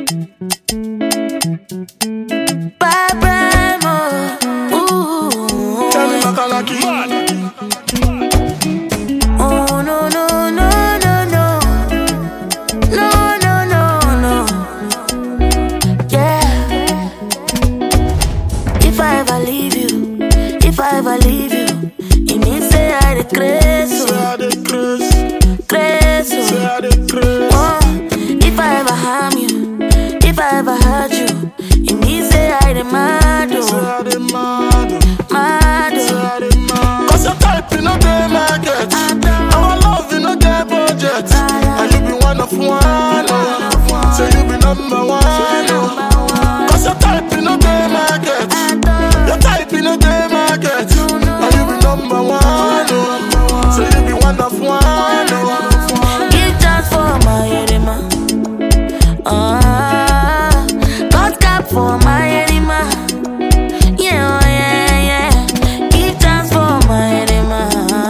Oh no no no no no no no no no. Yeah. If I ever leave you, it means say I dey crazy. Crazy. Oh, if I ever harm you, if I ever hurt you, it means say I dey mad. Cause your type in a day market. Our love in a day budget. And you be one of one. So you be number one. Cause your type in a day market. Your type in a day market. And you be number one. So you be one of one. Give chance for my enema. Got cap for my enema. Yeah, yeah, yeah. Give chance for my enema.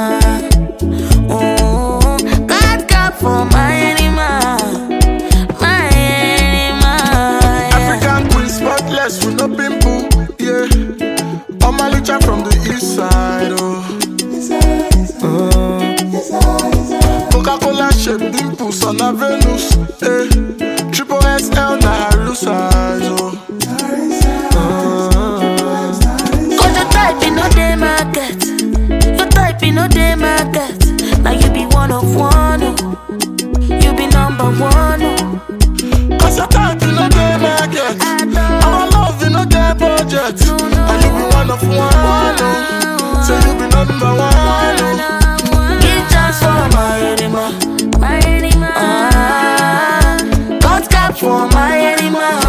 Oh, got cap for my enema. My enema. Yeah. African queen spotless with no pimple. Yeah. On my licha from the east side. Coca-Cola shape dimples on a Venus. Triple XL na her size. Cause your type in no day market. Your type in no day market. Now you be one of one. You be number one. Cause your type in a day market. Our love in a day budget. And you be one of one. So you be number one. Give chance for my enema. My enema. Got cap for my enema.